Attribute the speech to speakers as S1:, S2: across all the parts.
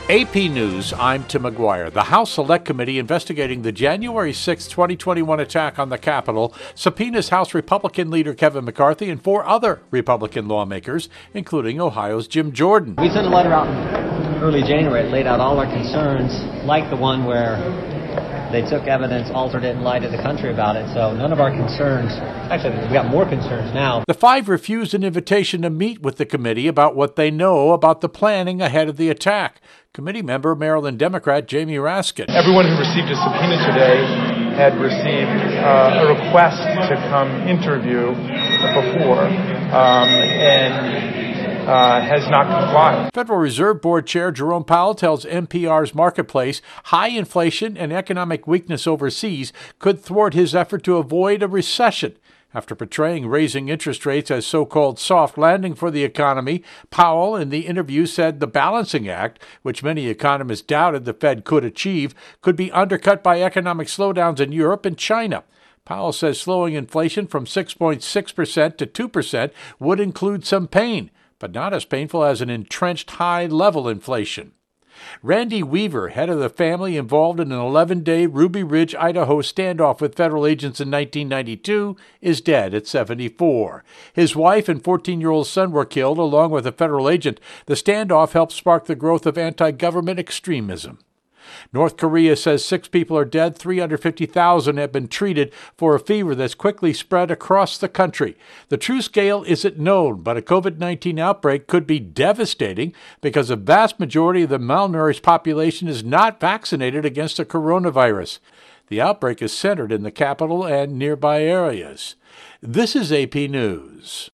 S1: AP News, I'm Tim McGuire. The House Select Committee investigating the January 6, 2021 attack on the Capitol subpoenas House Republican leader Kevin McCarthy and 4 other Republican lawmakers, including Ohio's Jim Jordan.
S2: We sent a letter out in early January that laid out all our concerns, like the one where they took evidence, altered it, and lied to the country about it. So none of our concerns, actually, we got more concerns now.
S1: The 5 refused an invitation to meet with the committee about what they know about the planning ahead of the attack. Committee member, Maryland Democrat Jamie Raskin.
S3: Everyone who received a subpoena today had received a request to come interview before and has not complied.
S1: Federal Reserve Board Chair Jerome Powell tells NPR's Marketplace high inflation and economic weakness overseas could thwart his effort to avoid a recession. After portraying raising interest rates as so-called soft landing for the economy, Powell in the interview said the balancing act, which many economists doubted the Fed could achieve, could be undercut by economic slowdowns in Europe and China. Powell says slowing inflation from 6.6% to 2% would include some pain, but not as painful as an entrenched high-level inflation. Randy Weaver, head of the family involved in an 11-day Ruby Ridge, Idaho standoff with federal agents in 1992, is dead at 74. His wife and 14-year-old son were killed along with a federal agent. The standoff helped spark the growth of anti-government extremism. North Korea says 6 people are dead, 350,000 have been treated for a fever that's quickly spread across the country. The true scale isn't known, but a COVID-19 outbreak could be devastating because a vast majority of the malnourished population is not vaccinated against the coronavirus. The outbreak is centered in the capital and nearby areas. This is AP News.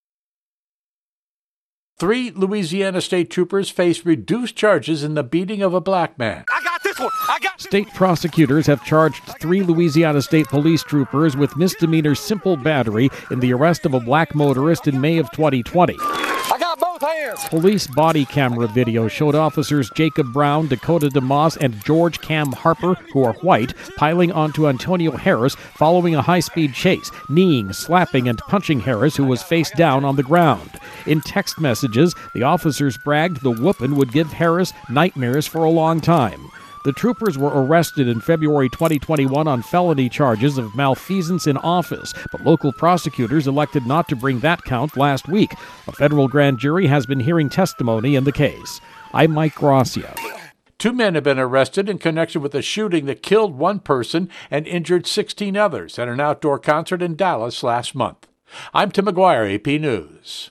S1: 3 Louisiana state troopers face reduced charges in the beating of a black man.
S4: State prosecutors have charged 3 Louisiana State Police troopers with misdemeanor simple battery in the arrest of a black motorist in May of 2020.
S5: I got both hands.
S4: Police body camera video showed officers Jacob Brown, Dakota DeMoss, and George Cam Harper, who are white, piling onto Antonio Harris following a high-speed chase, kneeing, slapping, and punching Harris, who was face down on the ground. In text messages, the officers bragged the whooping would give Harris nightmares for a long time. The troopers were arrested in February 2021 on felony charges of malfeasance in office, but local prosecutors elected not to bring that count last week. A federal grand jury has been hearing testimony in the case. I'm Mike Gracia.
S1: 2 men have been arrested in connection with a shooting that killed 1 person and injured 16 others at an outdoor concert in Dallas last month. I'm Tim McGuire, AP News.